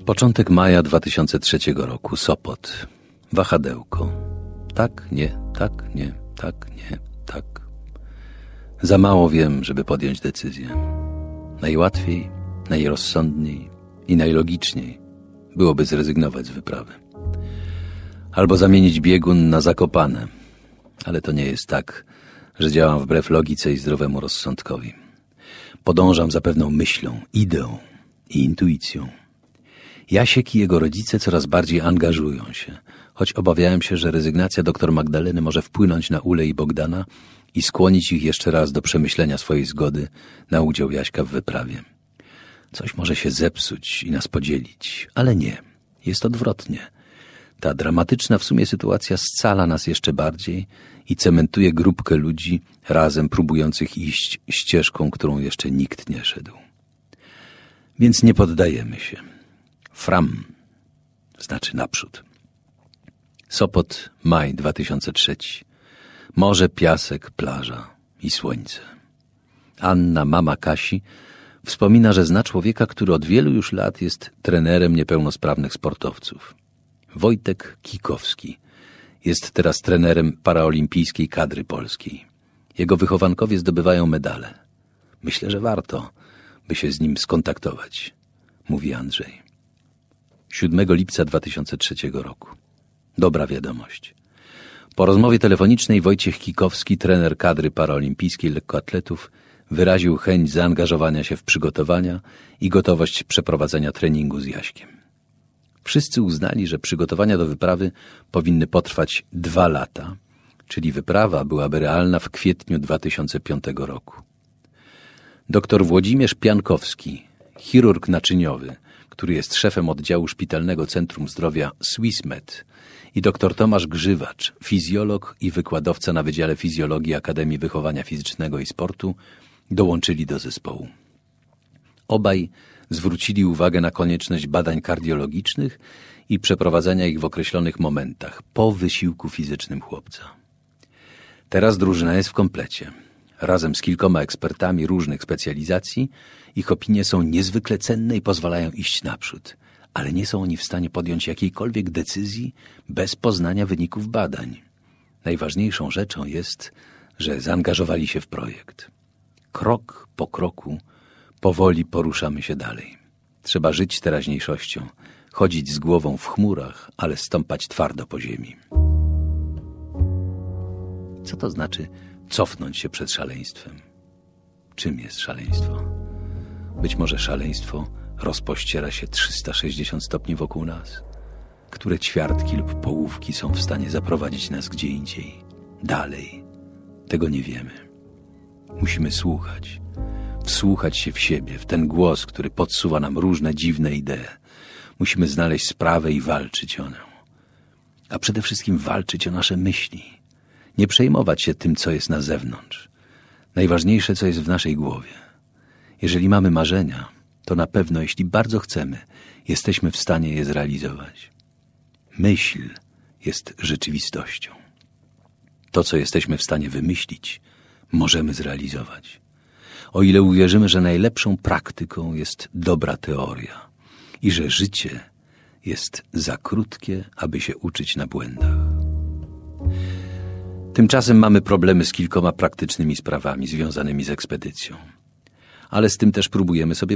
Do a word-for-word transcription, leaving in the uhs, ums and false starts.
Początek maja dwa tysiące trzeciego roku. Sopot. Wahadełko. Tak, nie, tak, nie, tak, nie, tak. Za mało wiem, żeby podjąć decyzję. Najłatwiej, najrozsądniej i najlogiczniej byłoby zrezygnować z wyprawy. Albo zamienić biegun na Zakopane. Ale to nie jest tak, że działam wbrew logice i zdrowemu rozsądkowi. Podążam za pewną myślą, ideą i intuicją. Jasiek i jego rodzice coraz bardziej angażują się, choć obawiałem się, że rezygnacja doktor Magdaleny może wpłynąć na Ulę i Bogdana i skłonić ich jeszcze raz do przemyślenia swojej zgody na udział Jaśka w wyprawie. Coś może się zepsuć i nas podzielić, ale nie, jest odwrotnie. Ta dramatyczna w sumie sytuacja scala nas jeszcze bardziej i cementuje grupkę ludzi razem próbujących iść ścieżką, którą jeszcze nikt nie szedł. Więc nie poddajemy się. Fram znaczy naprzód. Sopot, maj dwa tysiące trzeci. Morze, piasek, plaża i słońce. Anna, mama Kasi, wspomina, że zna człowieka, który od wielu już lat jest trenerem niepełnosprawnych sportowców. Wojtek Kikowski jest teraz trenerem paraolimpijskiej kadry polskiej. Jego wychowankowie zdobywają medale. Myślę, że warto, by się z nim skontaktować, mówi Andrzej. siódmego lipca dwa tysiące trzeciego roku. Dobra wiadomość. Po rozmowie telefonicznej Wojciech Kikowski, trener kadry paraolimpijskiej lekkoatletów, wyraził chęć zaangażowania się w przygotowania i gotowość przeprowadzenia treningu z Jaśkiem. Wszyscy uznali, że przygotowania do wyprawy powinny potrwać dwa lata, czyli wyprawa byłaby realna w kwietniu dwa tysiące piątego roku. Doktor Włodzimierz Piankowski, chirurg naczyniowy, który jest szefem oddziału Szpitalnego Centrum Zdrowia SwissMed, i dr Tomasz Grzywacz, fizjolog i wykładowca na Wydziale Fizjologii Akademii Wychowania Fizycznego i Sportu, dołączyli do zespołu. Obaj zwrócili uwagę na konieczność badań kardiologicznych i przeprowadzania ich w określonych momentach, po wysiłku fizycznym chłopca. Teraz drużyna jest w komplecie. Razem z kilkoma ekspertami różnych specjalizacji ich opinie są niezwykle cenne i pozwalają iść naprzód, ale nie są oni w stanie podjąć jakiejkolwiek decyzji bez poznania wyników badań. Najważniejszą rzeczą jest, że zaangażowali się w projekt. Krok po kroku powoli poruszamy się dalej. Trzeba żyć teraźniejszością, chodzić z głową w chmurach, ale stąpać twardo po ziemi. Co to znaczy cofnąć się przed szaleństwem? Czym jest szaleństwo? Być może szaleństwo rozpościera się trzysta sześćdziesiąt stopni wokół nas. Które ćwiartki lub połówki są w stanie zaprowadzić nas gdzie indziej, dalej? Tego nie wiemy. Musimy słuchać, wsłuchać się w siebie, w ten głos, który podsuwa nam różne dziwne idee. Musimy znaleźć sprawę i walczyć o nią. A przede wszystkim walczyć o nasze myśli. Nie przejmować się tym, co jest na zewnątrz. Najważniejsze, co jest w naszej głowie. Jeżeli mamy marzenia, to na pewno, jeśli bardzo chcemy, jesteśmy w stanie je zrealizować. Myśl jest rzeczywistością. To, co jesteśmy w stanie wymyślić, możemy zrealizować. O ile uwierzymy, że najlepszą praktyką jest dobra teoria i że życie jest za krótkie, aby się uczyć na błędach. Tymczasem mamy problemy z kilkoma praktycznymi sprawami związanymi z ekspedycją. Ale z tym też próbujemy sobie